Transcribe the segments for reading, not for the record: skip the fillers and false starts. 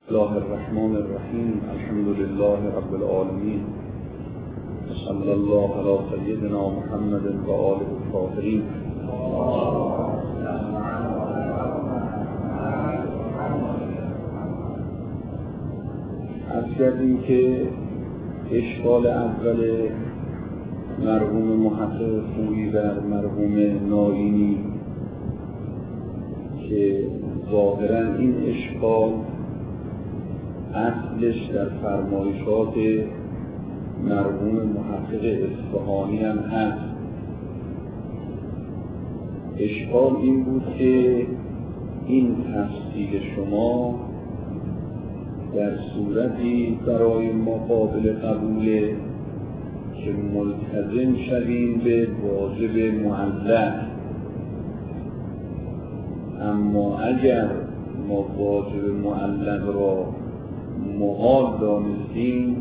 الله الرحمن الرحیم. الحمد لله رب العالمین. صلی الله علی سیدنا محمد و آله الطاهرین. عرض کردیم که اشکال اول مرحوم محقق خویی بر مرحوم ناینی که ظاهرا این اشکال اصلش در فرمایشات مرحوم محقق اصفهانی هم هست. اشکال این بود که این تفصیل شما در صورتی برای ما قابل قبوله که ملتزم شویم به واجب معلق، اما اگر ما واجب معلق را محال دانستیم،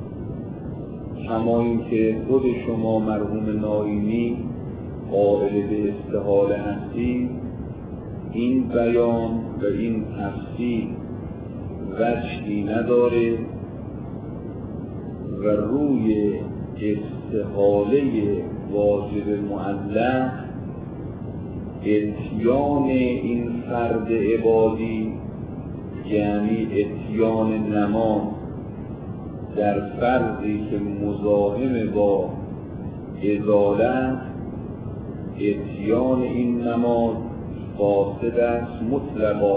کما این که خود شما مرحوم ناینی قائل به استحاله هستید، این بیان و این تفصیل وجهی نداره و روی استحاله واجب معلق اتیان این فرد عبادی، یعنی اتیان نماز در فرضی که مزاحم با ازاله، اتیان این نماز فاسد است مطلقا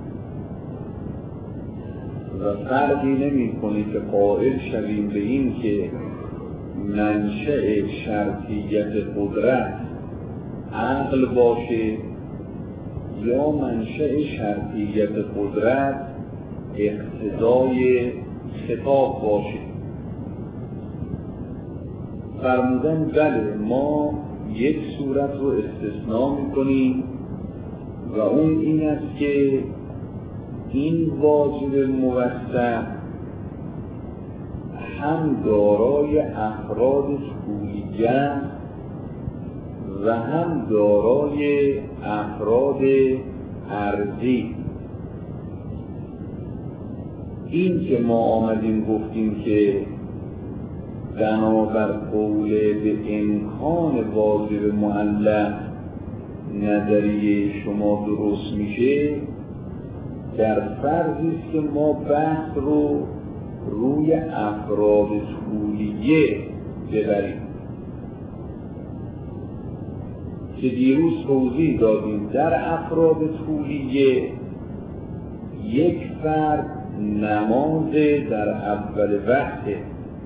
و فرقی نمی کنی که قائل شویم به این که منشأ شرطیت قدرت عقل باشه یا منشأ شرطیت قدرت اقتضای خطاب باشه. فرمودن بله، ما یک صورت رو استثناء میکنیم و اون این است که این واجب موسع هم دارای افراد طولیه و هم دارای افراد عرضی. این که ما آمدیم گفتیم که بنابر قول به امکان واجب معلق نظریه شما درست میشه، در فرضی است که ما بحث رو روی افراد طولیه ببریم که دیروز توضیح دادیم. در افراد طولیه یک فرد نماز در اول وقته،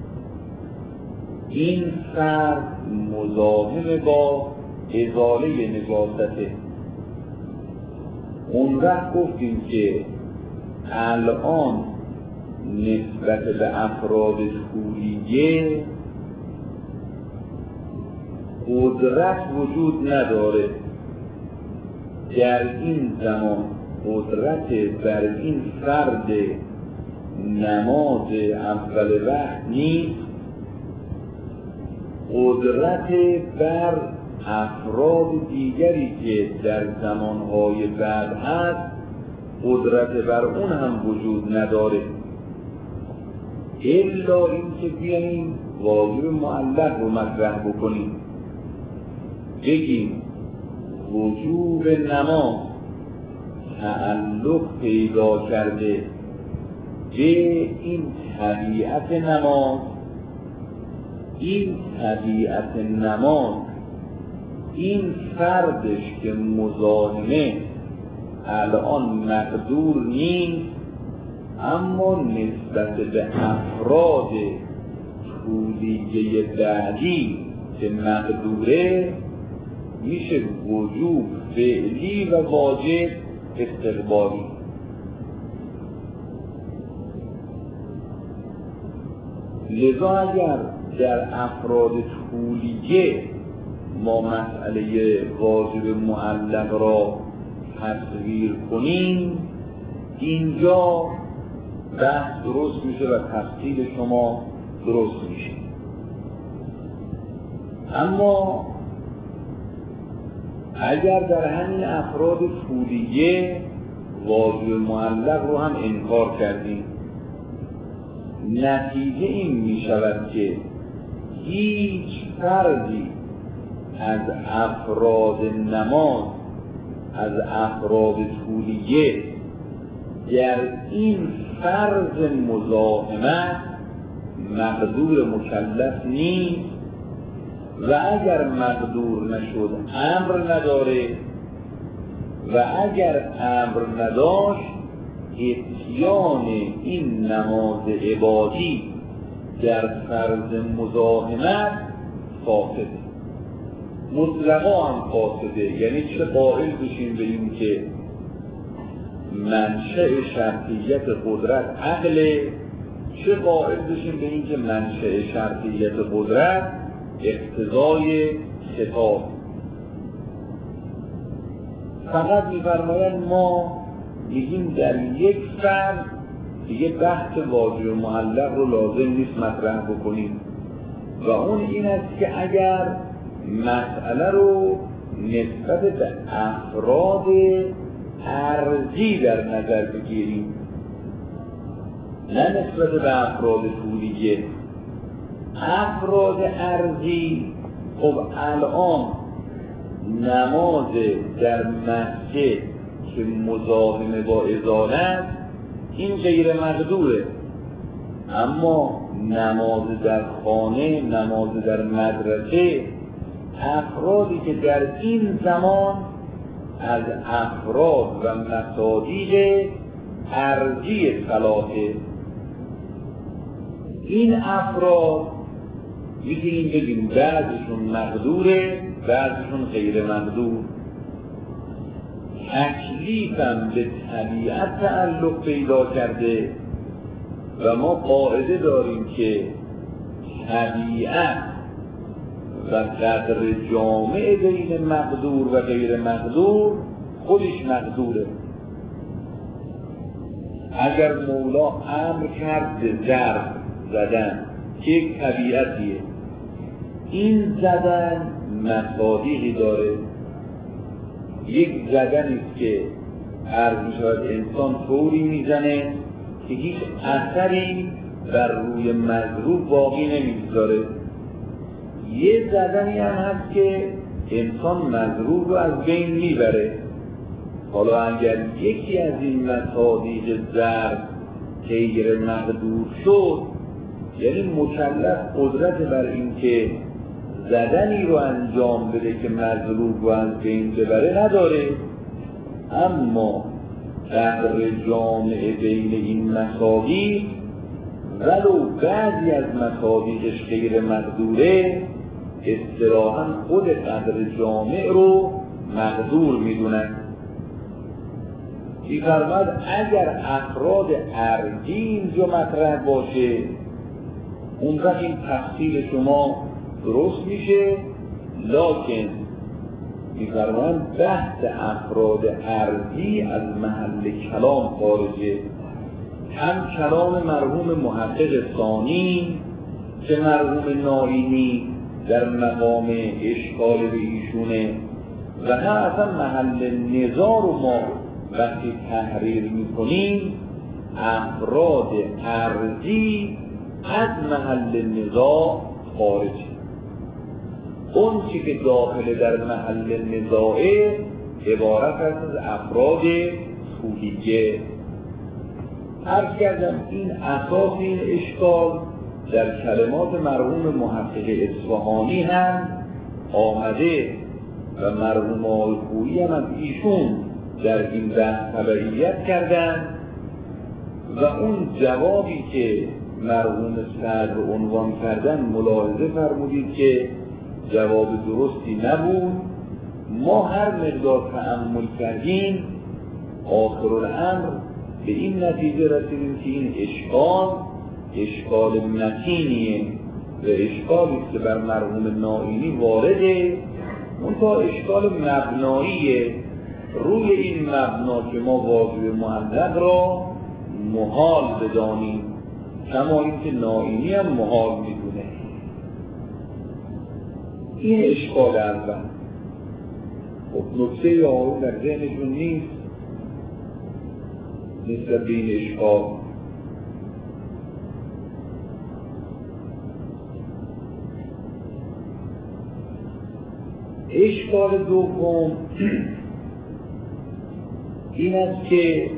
این فرد مزاحم با ازاله نجاسته. اون وقت گفتیم که الان نسبت به افراد طولیه قدرت وجود نداره، در این زمان قدرت بر این فرد نماز اول وقت نیست، قدرت بر افراد دیگری که در زمانهای بعد هست قدرت بر اون هم وجود نداره، الا این که بیاییم واجب معلق رو مطرح بکنیم، بگیم وجوب نماز تعلق پیدا کرده به این طبیعت نماز، این طبیعت نماز این فردش که مزاحمه الان مقدور نیست، اما نسبت به افراد طولیه بعدی که مقدوره میشه وجوب فعلی و واجب استقبالی. لذا اگر در افراد طولیه ما مسئله واجب معلق را تصویر کنیم، اینجا بحث درست میشه و تفصیل شما درست میشه. اما اگر در همین افراد طولیه واژه معلق رو هم انکار کردیم. نتیجه این می شود که هیچ فردی از افراد نماز، از افراد طولیه در این فرض مزاحمت مقدور مکلف نیست و اگر مقدور نشد امر نداره و اگر امر نداشت اتیان این نماز عبادی در فرض مزاحمت فاسده، مطلقا هم فاسده. یعنی چه قائل بشیم به این که منشأ شرطیت قدرت عقله، چه قائل بشیم به این که منشأ شرطیت قدرت اقتضای خطاب. فقط می‌فرمایند ما میگیم در یک فرد دیگه بحث واژه معلق رو لازم نیست مطرح بکنیم و اون این است که اگر مسئله رو نسبت به افراد ارضی در نظر بگیریم نه نسبت به افراد طولیه. افراد ارضی خب الان نماز در مسجد که مزاحمه با اذان این غیر مقدوره، اما نماز در خانه، نماز در مدرسه، افرادی که در این زمان از افراد و مصادیق ارضی صلاحه، این افراد میتونیم بگیم بعضشون مقدوره بعضشون غیر مقدور. تکلیفم به طبیعت تعلق پیدا کرده و ما قاعده داریم که طبیعت و قدر جامع بین مقدور و غیر مقدور خودش مقدوره. اگر مولا امر کرد به ضرب زدن که یک طبیعتیه، این زدن مصادیقی داره. یک زدنیست که عرض می‌شود انسان طوری میزنه که هیچ اثری بر روی مضروب باقی نمیگذاره. یه زدنی هم هست که انسان مضروب رو از بین میبره. حالا اگر یکی از این مصادیق ضرب غیر مقدور شد، یعنی مکلف قدرت بر این که زدنی رو انجام بده که مضروب رو از بین ببره نداره، اما قدر جامع بین این مصادیق ولو بعضی از مصادیقش غیر مقدوره اصطلاحاً خود قدر جامع رو مقدور میدونن. می‌فرماید اگر افراد ارضی اینجا مطرح باشه اون وقت این تفصیل شما درست میشه، لکن می‌فرماید بحث افراد ارضی از محل کلام خارجه. هم کلام مرحوم محقق ثانی که مرحوم نائینی در مقام اشکال به ایشونه و هم اصلا محل نظار رو ما وقتی تحریر میکنیم افراد ارضی از محل نظار خارجه. اون چی که داخل در محل نزاعه عبارت است از افراد طولیه. عرض کردم این اساس این اشکال در کلمات مرحوم محقق اصفهانی هم آمده و مرحوم آلخویی هم از ایشون در این بحث تبعیت کردن و اون جوابی که مرحوم صدر عنوان کردن ملاحظه فرمودید که جواب درستی نبود. ما هر مقدار تأمل کردیم آخرالامر به این نتیجه رسیدیم که این اشکال متینیه و اشکالی که بر مرحوم نائینی وارده، منتها اشکال مبناییه. روی این مبنا که ما واژه معلق را محال بدانیم کما اینکه نائینی هم محال میدونه. این اشکال اول. خب نکته آقایون در ذهنشون نیست نسبت به این اشکال. اشکال دوم این است که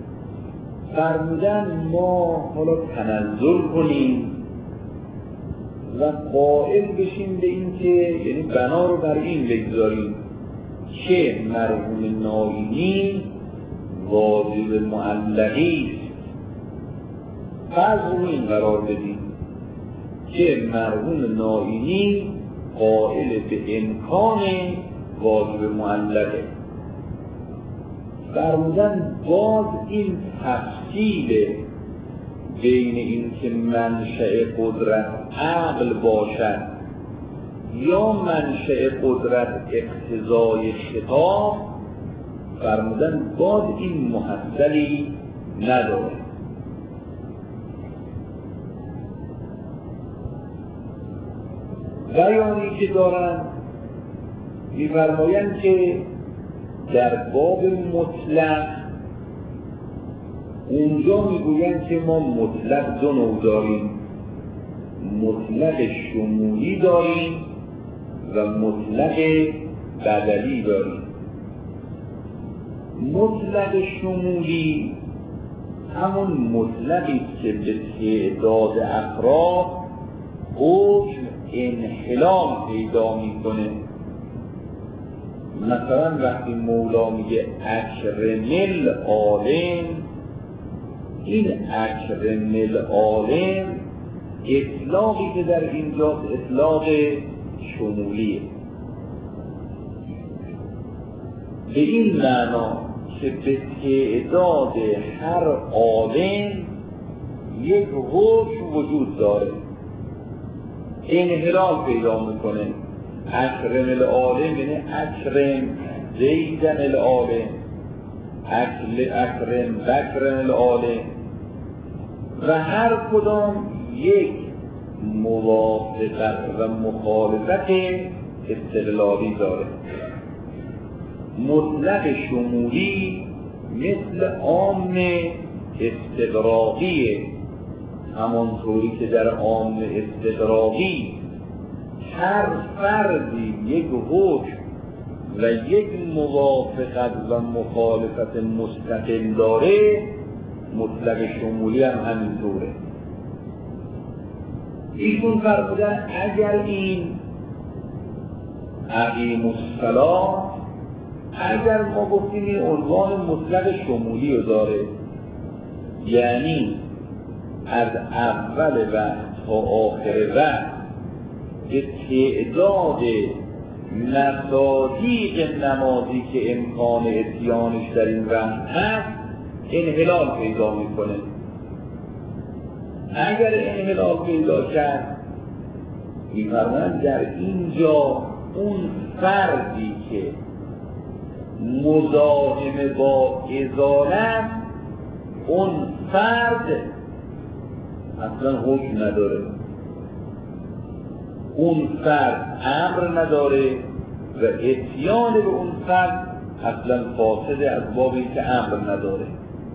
فرمودن ما حالا تنزل کنیم و قائل بشیم به این که، یعنی بنا رو بر این بگذاریم که مرحوم نائینی واجب معلقی است. فرض رو این قرار بدیم که مرحوم نائینی قائل به امکان واجب معلقه. فرمودن باز این تفصیل بین این که منشأ قدرت عقل باشد یا منشأ قدرت اقتضای خطاب، فرمودن باز این محصلی نداره. بیانی که دارن می‌فرمایند که در باب مطلق اونجا میگویند که ما مطلق دو نوع داریم، مطلق شمولی داریم و مطلق بدلی داریم. مطلق شمولی همون مطلقی که به تعداد افراد حکم انحلال پیدا میکنه. مثلا وقتی مولا میگه اکرم العالم، این اکرم العالم اطلاقی که در اینجا اطلاق شمولیه، به این معنا که به تعداد هر عالم یک حکم وجود داره، انحلال پیدا میکنه. اکرم العالم یعنی اکرم زیدن العالم، اکرم بکرم العالم، و هر کدام یک موافقت و مخالفت استقلالی داره. مطلق شمولی مثل عام استغراقیه، همانطوری که در عام استغراقی هر فردی یک حکم و یک موافقت و مخالفت مستقل داره، مطلق شمولی هم همینطوره. ایشون فرمودن اگر این اقیم الصلاة، اگر ما گفتیم این عنوان مطلق شمولی رو داره، یعنی از اول وقت تا آخر وقت به تعداد مصادیق نمازی که امکان اتیانش در این وقت هست انحلال پیدا میکنه. اگر انحلال پیدا کرد، می‌فرمایند در اینجا اون فردی که مزاحم با ازالت، اون فرد اصلا حکم نداره، اون فرد امر نداره و اتیان به اون فرد اصلا فاسده از باب اینکه امر نداره.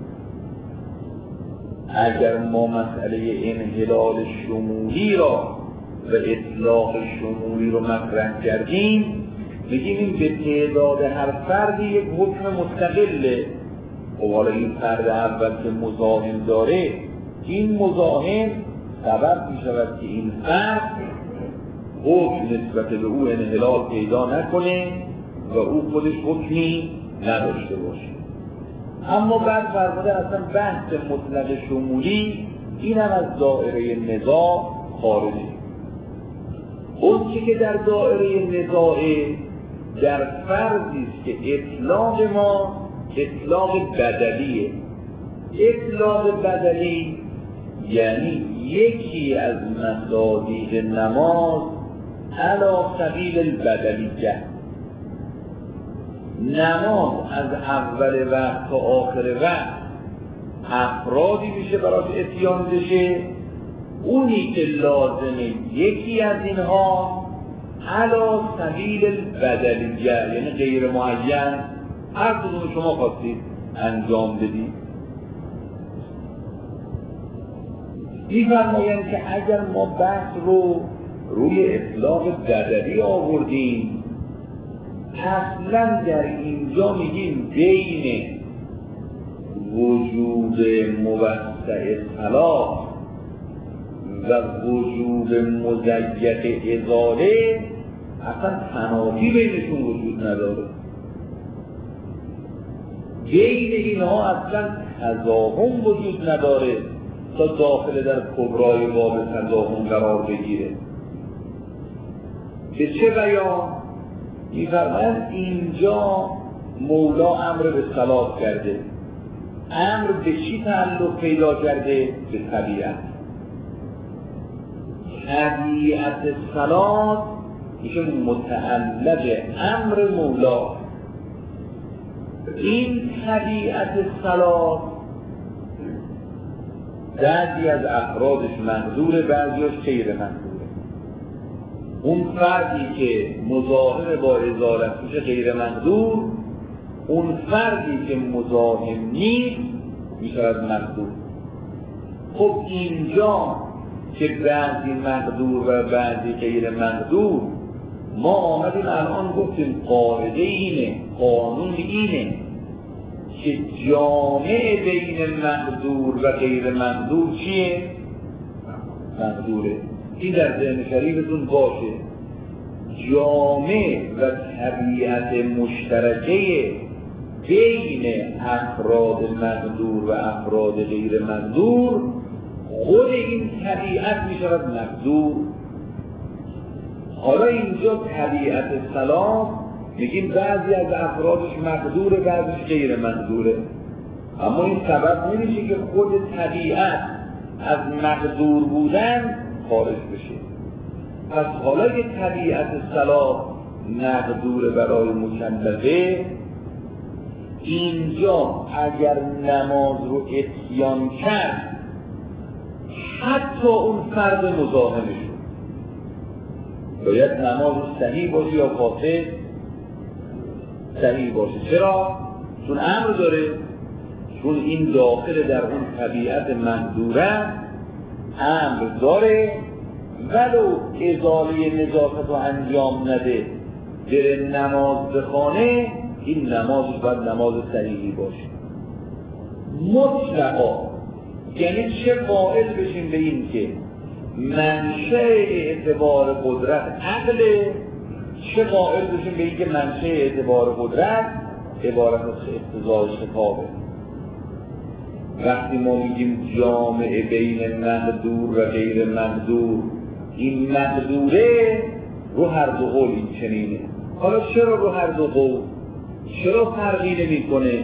اگر ما مسئله انحلال شمولی را و اطلاق شمولی رو مطرح کردیم، بگیم این به تعداد هر فردی یک حکم مستقله. و حالا این فرد اول که مزاحم داره، این مزاحم سبب می شود که این فرد حکم نسبت به او انحلال پیدا نکنه و او خودش حکمی نداشته باشه. اما بعد فرموده اصلا بحث مطلق شمولی این هم از دائره نزاع خارجه. اون چی که در دائره نزاعه در فرضی است که اطلاق ما اطلاق بدلیه. اطلاق بدلی یعنی یکی از مصادیق نماز علی سبیل البدلیه، نماز از اول وقت تا آخر وقت افرادی میشه براش اتیان بشه، اونی که لازمه یکی از اینها علی سبیل البدلیه، یعنی غیر معین، هر کدوم شما خواستید انجام بدید. می‌فرمایند که اگر ما بحث رو روی اطلاق بدوی آوردیم، اصلا در اینجا میگیم بین وجود موسع صلاح و وجود مضیق ازاله اصلا تنافی بینشون وجود نداره. بین اینها اصلا تضاهم وجود نداره تا داخل در کبرای باب تضاهم قرار بگیره. به چه بیان؟ می‌فرمایند اینجا مولا امر به صلاح کرده. امر به چی تعلق پیدا کرده؟ به طبیعت. طبیعت صلاح میشه متعلق امر مولا. این طبیعت صلاح بعضی از افرادش منظور، بعضیش غیر منظوره. اون فردی که مزاحم با ازالت میشه غیر منظور، اون فردی که مزاحم نیست میشه از منظور. خب اینجا که بعضی مقدور و بعضی غیر مقدور، ما آمدیم الان گفتیم قاعده اینه، قانون اینه که جامع بین مقدور و غیر مقدور چیه؟ مقدوره. این در ذهن شریفتون باشه. جامع و طبیعت مشترکه بین افراد مقدور و افراد غیر مقدور خود این طبیعت می شود مقدور. حالا اینجا طبیعت سلام میگیم بعضی از افرادش مقدوره، بعضیش غیر مقدوره، اما این سبب نمیشه که خود طبیعت از مقدور بودن خارج بشه. پس حالا که طبیعت سلام مقدور برای مکلفه، اینجا اگر نماز رو اتیان کرد حتی اون فرد مزاحمش باید نماز صحیح باشه یا فاسد؟ صحیح باشه. چرا؟ چون امر داره، چون این داخل در اون طبیعت مقدوره امر داره، ولو ازاله نجاست رو انجام نده بره نماز بخونه، این نمازش باید نماز صحیحی باشه مطلقا. یعنی چه قائل بشیم به این که منشأ اعتبار قدرت عقله، چه قائل بشیم به این که منشأ اعتبار قدرت عبارت از اقتضای خطابه. وقتی ما میگیم جامع بین مقدور و غیر مقدور، این مقدوره رو هر دو قول این چنینه. حالا چرا رو هر دو قول؟ چرا فرقی نمی کنه؟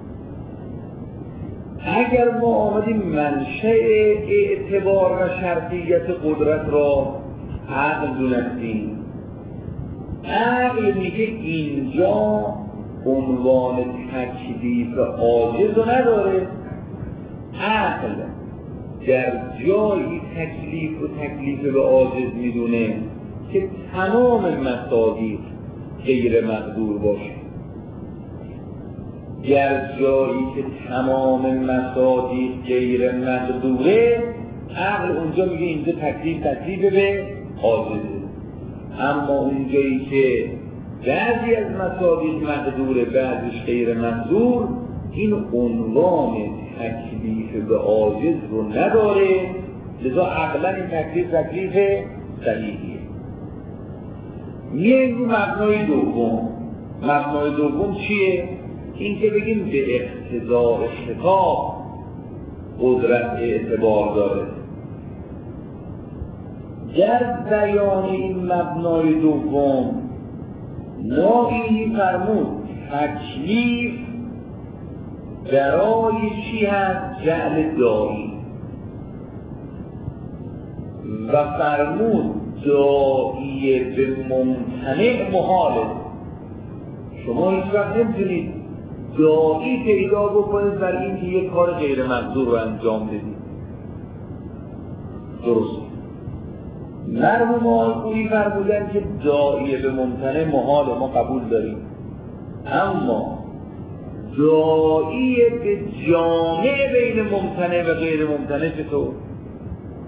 اگر ما آمدیم منشأ اعتبار و شرطیت قدرت را عقل دونستیم، عقل میگه اینجا عنوان تکلیف عاجز رو نداره. عقل در جایی تکلیف به عاجز میدونه که تمام مصادیق غیر مقدور باشه. در جایی که تمام مصادیق غیر مقدوره، عقل اونجا میگه اینجا تکلیف به عاجزه. اما اونجایی که بعضی از مصادیق مقدوره بعضیش غیر مقدور، این عنوان تکلیف به عاجز رو نداره، لذا عقلا این تکلیف صحیحیه. میایم رو مبنای دوم. مبنای دوم چیه؟ این که بگیم به اقتضاء خطاب قدرت اعتبار داره. در بیان این مبنای دوم نوعی فرمود تکلیف برای چی هست؟ جعل دائی. و فرمود دائی به ممتنع محاله. شما هیچ وقت نمیتونید دائی پیدا بکنید بر این که یک کار غیر مقدور رو انجام بدید. درست مرحوم آلپوری فرمودن که دائی به ممتنع محال ما قبول داریم، اما دائی به جامع بین ممتنع و غیر ممتنع چطور؟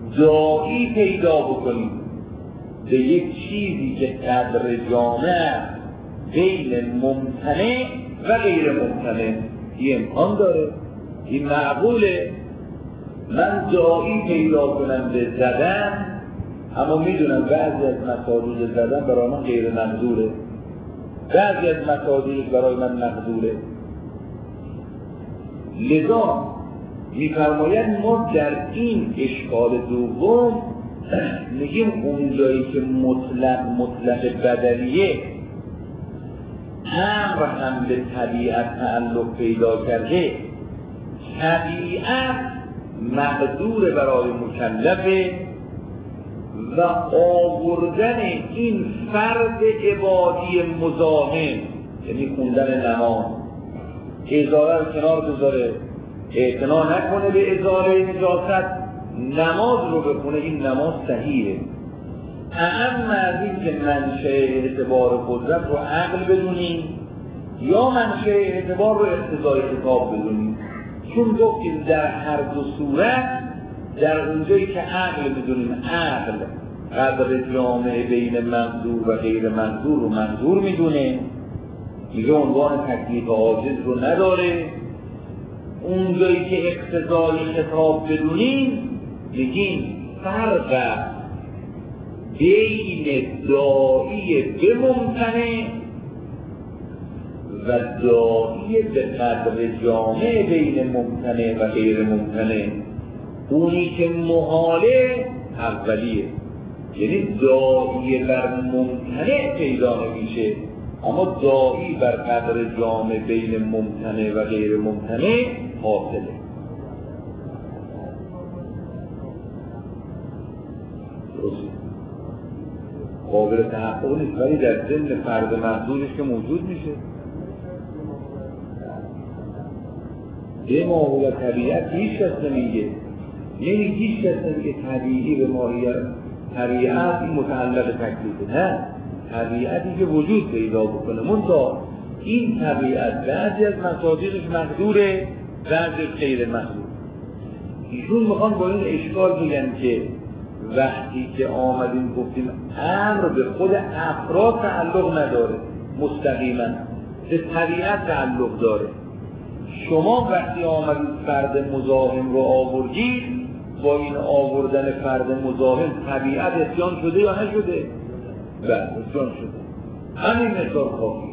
داعی پیدا بکنید به یک چیزی که قدر جامع بین ممتنع و غیر ممتنع. این امکان داره، این معقوله. من داعی پیدا کنم به زدن، اما میدونم بعضی از مصادیق زدن برای من غیر مقدوره، بعضی از مصادیق برای من مقدوره. لذا میفرماید ما در این اشکال دوم میگیم اونجایی که مطلق بدلیه امر هم به طبیعت تعلق پیدا کرده، طبیعت مقدور برای مکلفه و آوردن این فرد عبادی مزاحم، یعنی خوندن نماز، ازاره رو کنار بذاره، اعتنا نکنه به ازاره نجاست، نماز رو بخونه، این نماز صحیحه. اهم از این که منشأ اعتبار قدرت رو عقل بدونیم یا منشأ اعتبار رو اقتضای خطاب بدونیم، چون گفتیم در هر دو صورت، در اونجایی که عقل بدونیم، عقل قدر جامع بین منظور و غیر منظور رو منظور میدونه، دیگه عنوان تکلیف عاجز رو نداره. اونجایی که اقتضای خطاب بدونیم میگیم فرق بین داعی به ممتنع و داعی به قدر جامع بین ممتنع و غیر ممتنع. اونی که محاله اولیه، یعنی داعی بر ممتنع پیدا نمیشه، اما داعی بر قدر جامع بین ممتنع و غیر ممتنع حاصله. قابل تحقق نیست، ولی در ضمن فرد محضورش که موجود میشه. به ماهو و طبیعت هیچ کس نمیگه، یعنی هیچ کس نمیگه طبیعی به ماهیت طبیعت این متعلق تکلیفه، نه، طبیعتی که وجود پیدا بکنه. منتها این طبیعت بعضی از مصادیقش مقدوره، بعضی غیر مقدور. ایشون میخوان با این اشکال بگن که وقتی که آمدیم گفتیم امر به خود افراد تعلق نداره، مستقیما به طبیعت تعلق داره. شما وقتی آمدید فرد مزاحم رو آوردید، با این آوردن فرد مزاحم طبیعت اتیان شده یا نشده؟ بله، اتیان شده. همین مثال کافی.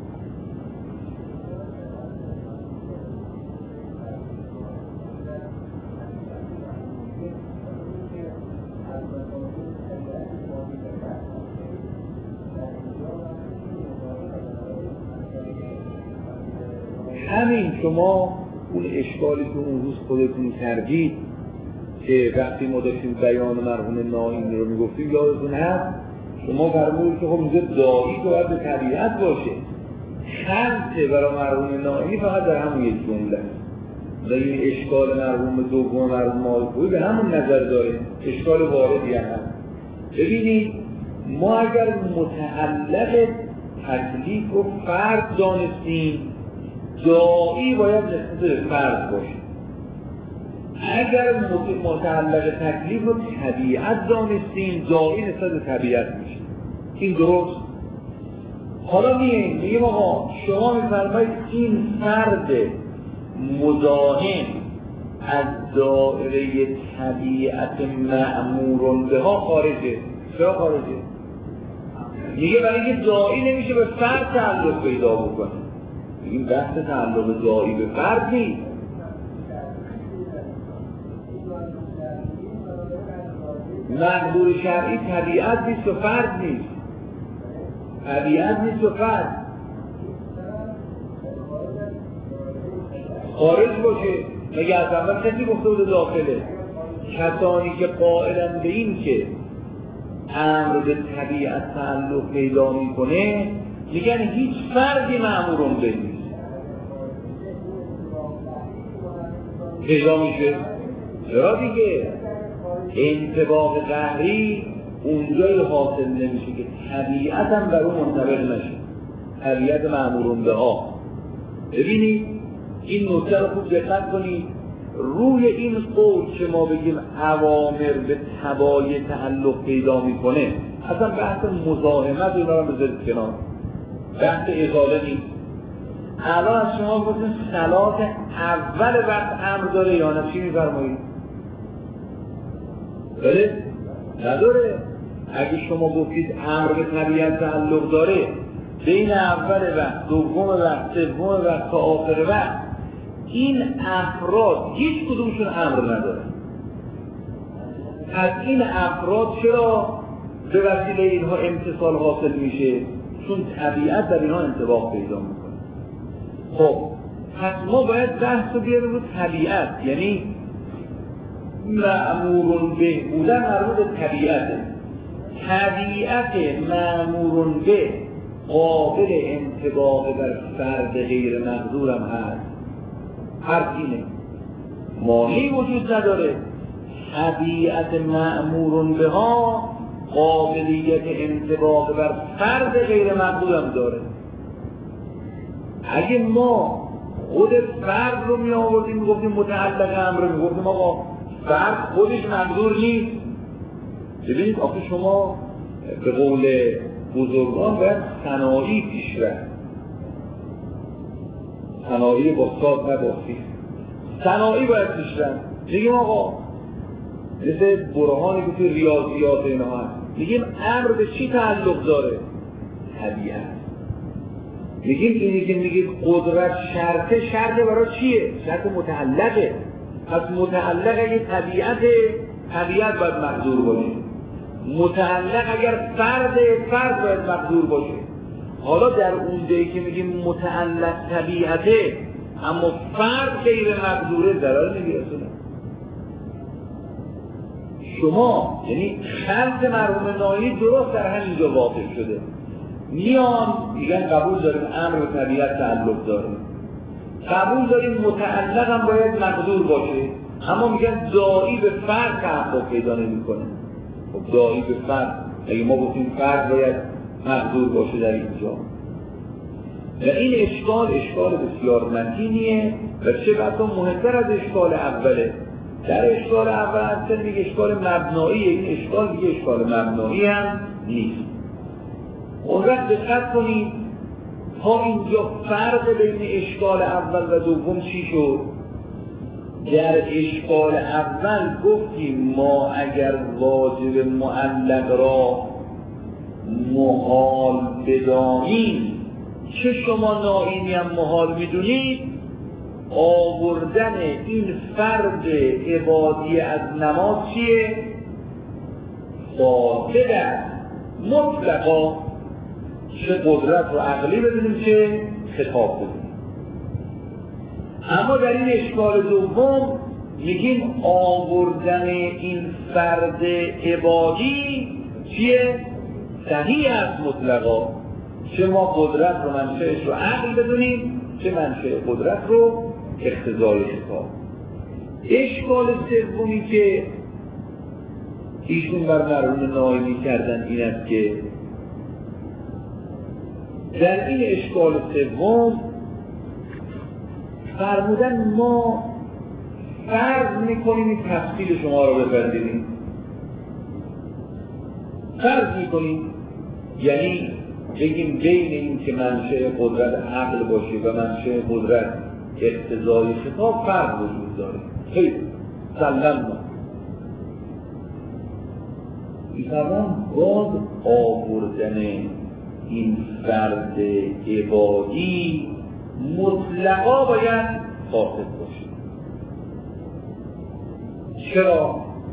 همین شما اون اشکالی که اون روز خودتون کردید که وقتی ما داشتیم بیان مرحوم ناینی رو میگفتیم، یادتون هست شما فرمودید که خب اینجا داعی باید به طبیعت باشه. خمسه برای مرحوم ناینی فقط در همون یک جمله و این اشکال مرحوم دوم مرحوم مالکویی به همون نظر داره، اشکال واردی هم هست. ببینید ما اگر متعلق تکلیف و فرد دانستیم، داعی باید نسبت به فرد باشه. اگر متعلق تکلیف و طبیعت دانستیم، داعی نسبت به طبیعت میشه. این درست؟ حالا میگیم آقا شما میفرمایید این فرد مزاحم از دایره طبیعت مأمور به ها خارجه. چرا خارجه؟ میگه برای اینکه داعی نمیشه به فرد تعلق پیدا بکنه. این بحث تعلق داعی به فرد نیست. مقدور شرعی طبیعت نیست و فرد نیست. طبیعت نیست و فرد. خارج باشه. مگه از اول کسی گفته بوده داخله؟ کسانی که قائلن به این که امر به طبیعت تعلق پیدا میکنه میگن هیچ فردی مأمورون به نیست. پیدا میشه؟ چرا دیگه؟ انطباق قهری اونجای حاصل نمیشه که طبیعت هم بر اون منطبق نشه، طبیعت مأمورون به ها. ببینید این نکته رو خوب دقت کنید روی این قول که ما بگیم اوامر به تبایع تعلق پیدا میکنه، اصلا بحث مزاحمت اینا رو بذارید کنار، بحث ازاله نیست. الان از شما گفتیم صلات اول وقت امر داره یا نه؟ چی میفرمایید؟ بله؟ نداره. اگه شما گفتید امر به طبیعت تعلق داره، بین اول وقت، دوم وقت، سوم وقت تا آخر وقت، این افراد هیچ کدومشون امر نداره. از این افراد چرا به وسیله اینها امتصال حاصل میشه؟ چون طبیعت در اینها انطباق پیدا میکنه. خب پس ما باید بحث رو بیاریم رو طبیعت، یعنی مأمور به بودن مربوط به طبیعته. طبیعت مأمور به قابل انطباق بر فرد غیر مقدور هم هست، حرف اینه، مانعی وجود نداره. طبیعت مأمور به ها قابلیت انطباق بر فرد غیر مقدور هم داره. اگه ما خود فرد رو می آوردیم میگفتیم متعلق امر، میگفتیم آقا فرد خودش مقدور نیست. ببینید آخه شما به قول بزرگان باید صناعی پیش رفت، صناعی با ساد نباسی، صناعی باید پیش رفت. میگیم آقا مثل برهانی که توی ریاضیات اینا هست، میگیم امر به چی تعلق داره؟ طبیعت. میگیم اینی که میگیم قدرت شرطه برای چیه؟ شرط متعلقه. پس متعلق اگه طبیعت باید مقدور باشه. متعلق اگر فرد باید مقدور باشه. حالا در اون جایی که میگیم متعلق طبیعته اما فرد غیر مقدوره، ضرر نمیرسونه. شما یعنی خلق مرحوم نائی درست در همینجا واقع شده. میان میگن قبول داریم امر به طبیعت تعلق داره، قبول داریم متعلق هم باید مقدور باشه، اما میگن داعی به فرد تحقق پیدا نمیکنه. خب داعی به فرد، اگه ما گفتیم فرد باید مقدور باشه در اینجا، و این اشکال بسیار متینیه و چه بسا مهمتر از اشکال اوله. در اشکال اول اصلا میگه اشکال مبناییه، این اشکال میگه اشکال مبنایی هم نیست. اون وقت دقت کنید تا اینجا فرق بین اشکال اول و دوم چی شد؟ در اشکال اول گفتیم ما اگر واجب معلق را محال بدانیم، چه شما ناینی هم محال میدونید، آوردن این فرد عبادی از نماز چیه؟ فاسد است مطلقا، چه قدرت رو عقلی بدونیم چه خطاب بدونیم. اما در این اشکال دوم میگیم آوردن این فرد عبادی چیه؟ صحیح است مطلقا، چه ما قدرت رو منشأش رو عقل بدونیم، چه منشأ قدرت رو اقتضای خطاب. اشکال سومی که ایشون بر مرحوم نائی کردن این است که در این اشکال سوم فرمودن ما فرض میکنیم این تفصیل شما رو بپذیریم. فرض میکنیم یعنی بگیم بین این که منشأ قدرت عقل باشه و منشأ قدرت اقتضای خطاب فرق وجود داره. خیلی سلم ما میفرمان باز آوردن این فرد عبادی مطلقا باید فاسد باشه. چرا؟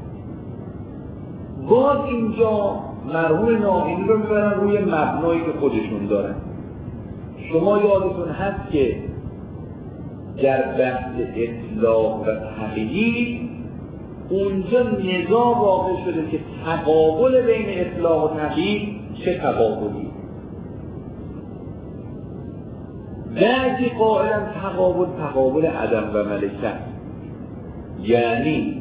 باز اینجا مرحوم نائی رو میبرن روی مبنایی که خودشون دارن. شما یادتون هست که در بحث اطلاق و تقیید اونجا نزاع واقع شده که تقابل بین اطلاق و تقیید چه تقابلی؟ بعضی قائلا تقابل عدم و ملکت، یعنی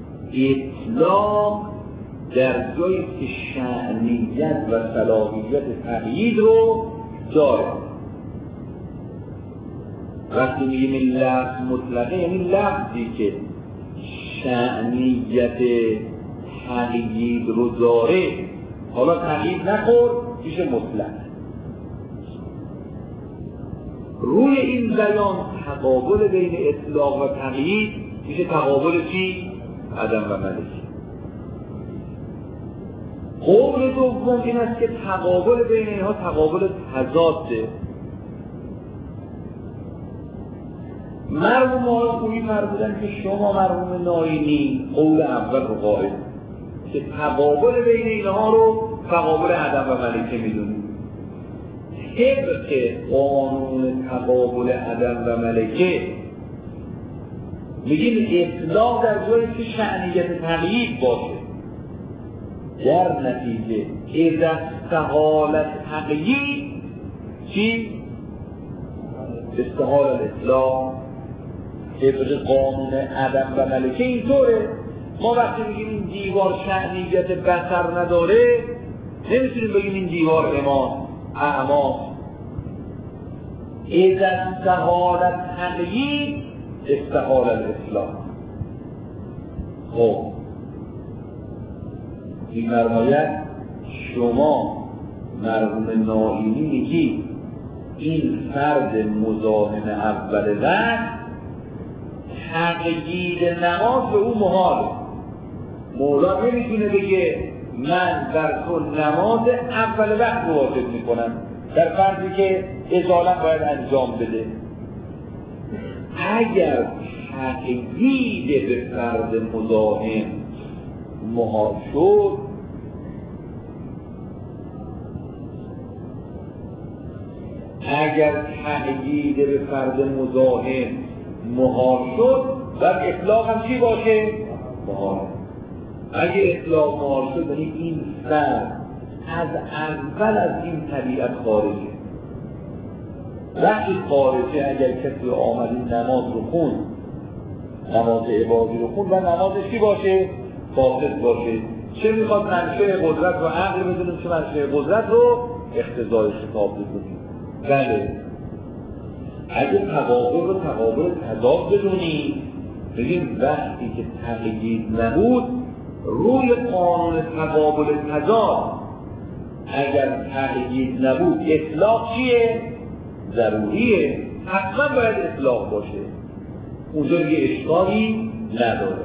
اطلاق در جایی که شأنیت و صلاحیت تقیید رو داره. وقتی میگیم این لفظ مطلقه یعنی لفظی که شأنیت تقیید رو داره، حالا تقیید نخور میشه مطلق. روی این بیان تقابل بین اطلاق و تقیید میشه تقابل چی؟ عدم و ملکی. قول دوم این است که تقابل بین اینها تقابل تضاده. مرحوم آقایی فرمودن که شما مرحوم ناینی قول اول رو قائل که تقابل بین اینها رو تقابل عدم و ملکه میدونید. طبق قانون تقابل عدم و ملکه میگیم اطلاق در جایی که شأنیت تقیید باشه، در نتیجه اذا استحال تقیید چی؟ استحال الاطلاق. طبق قانون عدم و ملکه اینطوره. ما وقتی میگیم این دیوار شأنیت بصر نداره نمیتونیم بگیم این دیوار اعماق. اذا استحال تقیید استحال الاطلاق. خب این مرمایت شما مرحوم ناینی میگی این فرد مزاحم اول وقت تقیید نماز به اون محاله. مولا نمیتونه بگه من در تو نماز اول وقت رو واجب میکنم در فرضی که ازاله باید انجام بده. اگر تقیید به فرد مزاحم محال شد، اگر تقیید به فرد مزاحم محال شد در اطلاق هم چی باشه؟ محال. اگه اطلاق محال شد یعنی این فرد از اول از این طبیعت خارجه. وقتی خارجه اگر کسی آمد این نماز رو خون، نماز عبادی رو خون و نمازش چی باشه؟ فاسد باشه. چه میخواد منشأ قدرت و عقل بدونیم، چه منشأ قدرت رو اقتضای خطاب بدونیم. بله اگه تقابل رو تقابل تضاد بدونیم بگیم وقتی که تقیید نبود روی قانون تقابل تضاد اگر تقیید نبود اطلاق چیه؟ ضروریه، حتما باید اطلاق باشه. اونجا یه اشکالی نداره.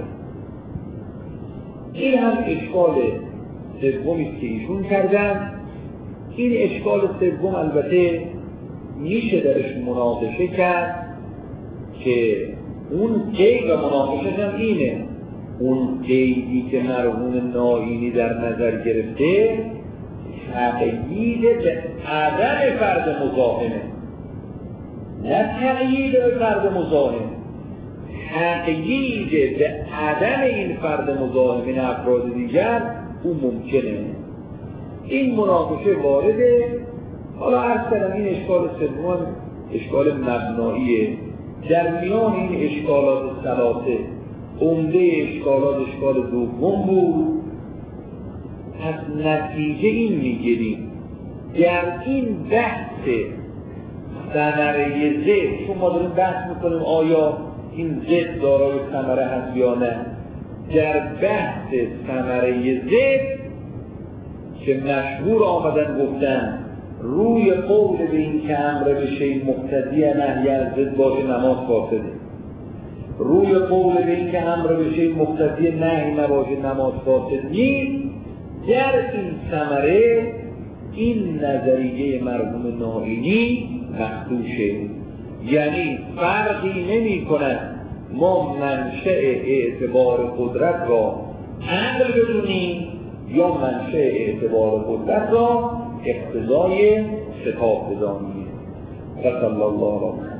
این هم اشکال سومیست که ایشون کردن. این اشکال سوم البته میشه درش مناقشه کرد که اون قید و مناقشه هم اینه، اون قیدی که مرحوم ناینی در نظر گرفته تقیید به عدم فرد مزاحمه، نه تقیید به فرد مزاحم. تقیید به عدم این فرد مزاحم این افراد دیگر اون ممکنه. این مناقشه وارده. حالا عرض کردم این اشکال سوم اشکال مبناییه. در میان این اشکالات ثلاثه عمده اشکالات اشکال دوم بود. پس نتیجه این میگیریم در این بحث ثمره ضد، چون ما داریم بحث میکنیم آیا این ضد دارای ثمره هست یا نه، در بحث ثمره ضد که مشهور آمدن گفتن روی قول به این که امر به شیء مقتضی نهی از ضد باشه نماز فاسده، روی قول به این که امر به شیء مقتضی نهی نباشه نماز فاسد نیست. در این ثمره این نظریه مرحوم ناینی مخدوشه، یعنی فرقی نمی کند ما منشأ اعتبار قدرت را عقل بدونیم یا منشأ اعتبار قدرت را اقتضای خطاب بدانیم. صلی الله علیه و